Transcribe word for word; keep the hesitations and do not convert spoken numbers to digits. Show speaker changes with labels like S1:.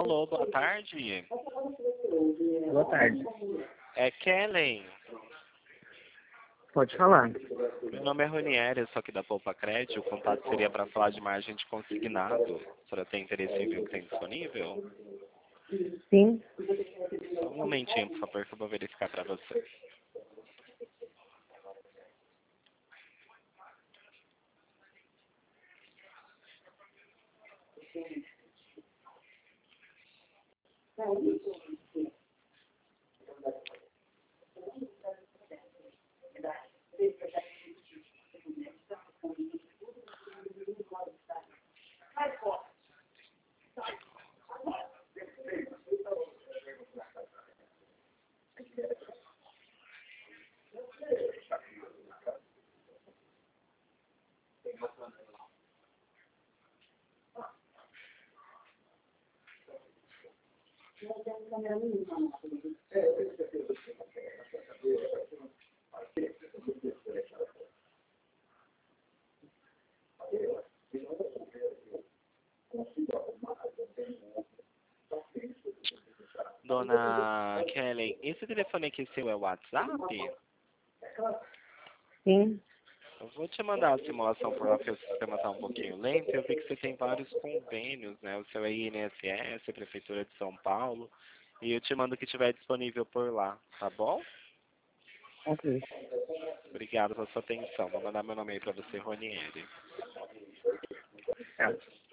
S1: Alô, boa tarde.
S2: Boa tarde.
S1: É Kellen.
S2: Pode falar.
S1: Meu nome é Ronieri, eu sou aqui da Poupa Crédito. O contato seria para falar de margem de consignado. A senhora tem interesse em ver o que tem disponível?
S2: Sim.
S1: Só um momentinho, por favor, que eu vou verificar para você. Dona Kellen, esse telefone aqui seu é o WhatsApp?
S2: Sim.
S1: Eu vou te mandar a simulação por lá, porque o sistema está um pouquinho lento. Eu vi que você tem vários convênios, né? O seu é I N S S, Prefeitura de São Paulo. E eu te mando o que tiver disponível por lá, tá bom?
S2: Ok.
S1: Obrigado pela sua atenção. Vou mandar meu nome aí para você, Ronieri.
S2: Tá.